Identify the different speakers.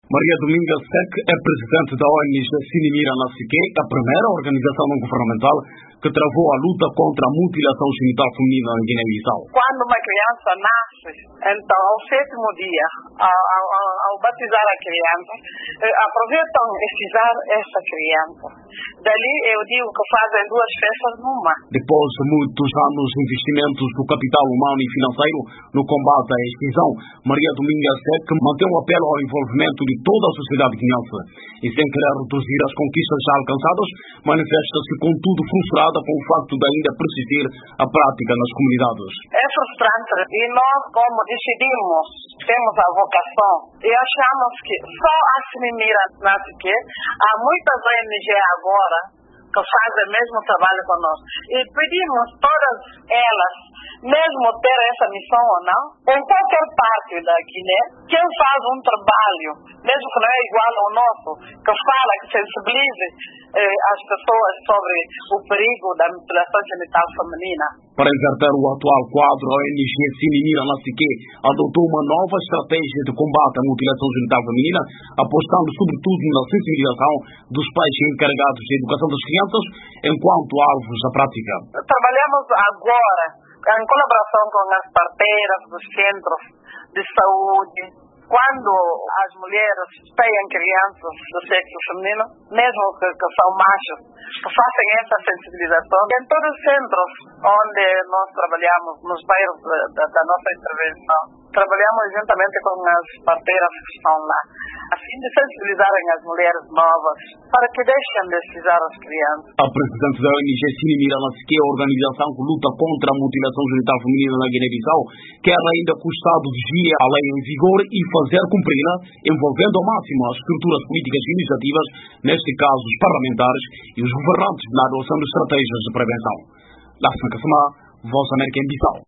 Speaker 1: Maria Dominga Sec é presidente da ONG Sinimira Nassique, a primeira organização não governamental que travou a luta contra a mutilação genital feminina na Guiné-Bissau.
Speaker 2: Quando uma criança nasce, então, ao 7º dia, ao batizar a criança, aproveitam excisar essa criança. Dali, eu digo que fazem 2 festas numa.
Speaker 1: Depois de muitos anos de investimentos do capital humano e financeiro no combate à excisão, Maria Dominga Sec mantém um apelo ao envolvimento de toda a sociedade guineense e, sem querer reduzir as conquistas já alcançadas, manifesta-se contudo frustrada com o facto de ainda persistir a prática nas comunidades.
Speaker 2: É frustrante e nós, como decidimos, temos a vocação e achamos que só a Sinimira Nassique, há muitas ONG agora que fazem o mesmo trabalho conosco e pedimos todas elas, mesmo ter essa missão ou não, em qualquer parte da Guiné, quem faz um trabalho, mesmo que não é igual ao nosso, que fala, que sensibilize as pessoas sobre o perigo da mutilação genital feminina.
Speaker 1: Para inverter o atual quadro, a ONG Sinimira Nassique adotou uma nova estratégia de combate à mutilação genital feminina, apostando sobretudo na sensibilização dos pais encarregados da educação das crianças enquanto alvos da prática.
Speaker 2: Trabalhamos agora em colaboração com as parteiras dos centros de saúde. Quando as mulheres têm crianças do sexo feminino, mesmo que são machos, que façam essa sensibilização. Em todos os centros onde nós trabalhamos, nos bairros da nossa intervenção, trabalhamos juntamente com as parteiras que estão lá, a fim de sensibilizarem as mulheres novas para que deixem de excisar as crianças.
Speaker 1: A presidente da ONG Sinimira Nassique, a organização que luta contra a mutilação genital feminina na Guiné-Bissau, quer ainda que o Estado vigie a lei em vigor e fazer cumpri-la, envolvendo ao máximo as estruturas políticas e iniciativas, neste caso os parlamentares e os governantes na adoção de estratégias de prevenção. Lá se Voz América em Bissau.